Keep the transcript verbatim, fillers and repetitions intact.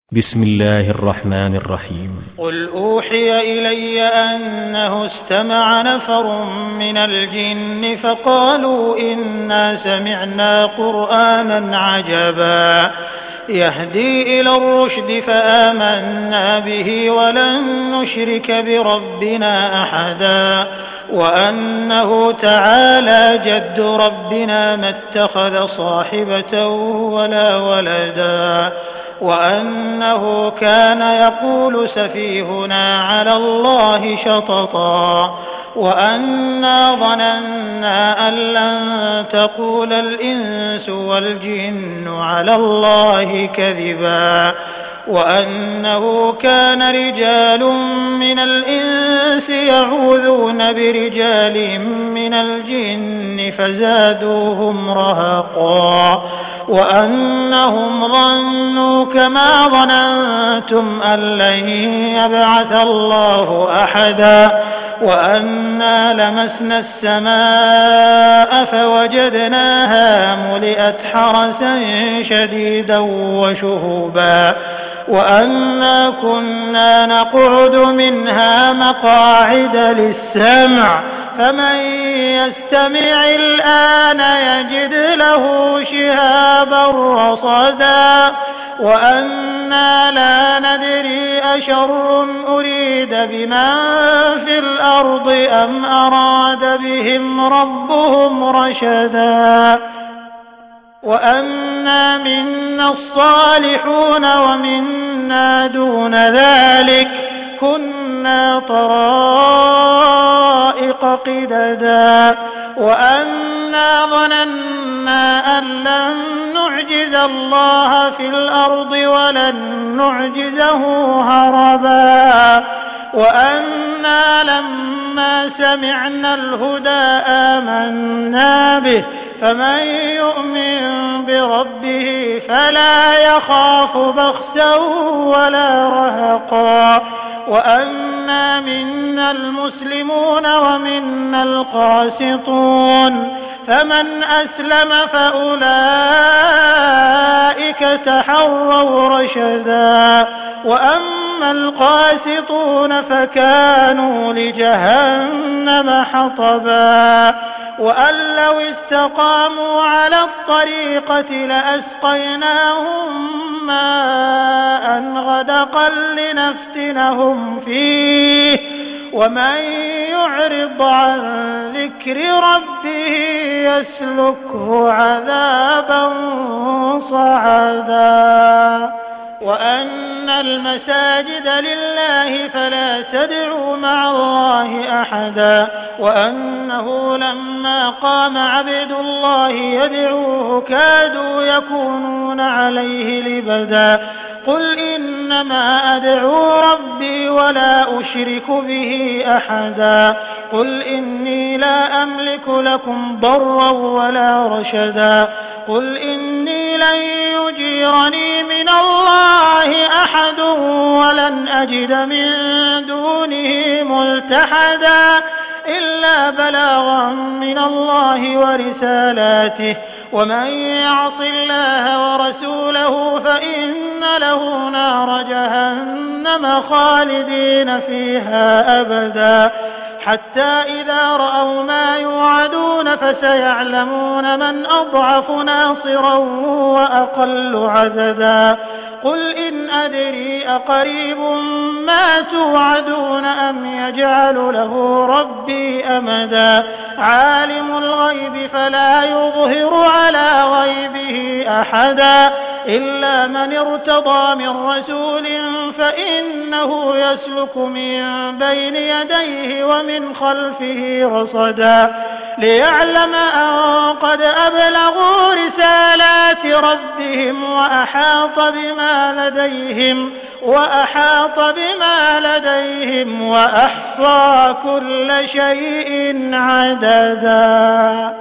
بسم الله الرحمن الرحيم. قل أوحي إلي أنه استمع نفر من الجن فقالوا إنا سمعنا قرآنا عجبا يهدي إلى الرشد فآمنا به ولن نشرك بربنا أحدا وأنه تعالى جد ربنا ما اتخذ صاحبة ولا ولدا وأنه كان يقول سفيهنا على الله شططا وأنا ظننا أن لن تقول الإنس والجن على الله كذبا وأنه كان رجال من الإنس يعوذون برجال من الجن فزادوهم رهقا وأنهم ظنوا كما ظننتم أن لن يبعث الله أحدا وأنا لمسنا السماء فوجدناها ملئت حرسا شديدا وشهبا وأنا كنا نقعد منها مقاعد للسمع فمن يستمع الآن يجد له شهابا رصدا وأنا لا ندري أشر أريد بمن في الأرض أم أراد بهم ربهم رشدا وأنا منا الصالحون ومنا دون ذلك كنا طرائق قددا وأنا ظننا أن لن نعجز الله في الأرض ولن نعجزه هربا وأنا لما سمعنا الهدى آمنا به فمن يؤمن بربه فلا يخاف بخسا ولا رهقا وأنا منا المسلمون ومنا القاسطون فمن أسلم فأولئك تحروا رشدا وأما القاسطون فكانوا لجهنم حطبا وأن لو استقاموا على الطريقة لأسقيناهم ماء غدقا لنفتنهم فيه ومن يعرض عن ذكر ربه يسلكه عذابا صعدا وأن المساجد لله فلا تدعوا مع الله أحدا وأنه لما قام عبد الله يدعوه كادوا يكونون عليه لبدا قل إنما أدعو ربي ولا أشرك به أحدا قل إني لا أملك لكم ضرا ولا رشدا قل إني لن يجيرني من الله أحد ولن أجد من دونه ملتحدا إلا بلاغا من الله ورسالاته ومن يعص الله ورسوله فإن له نار جهنم خالدين فيها أبدا حتى إذا رأوا ما يوعدون فسيعلمون من أضعف ناصرا وأقل عددا قل إن أدري أقريب ما توعدون أم يجعل له ربي أمدا عالم الغيب فلا يظهر على غيبه أحدا إلا من ارتضى من رسول فإنه يسلك من بين يديه ومن خلفه رصدا ليعلم أن قد أبلغوا رسالات ربهم وأحاط بما لديهم وأحاط بما لديهم وأحصى كل شيء عددا.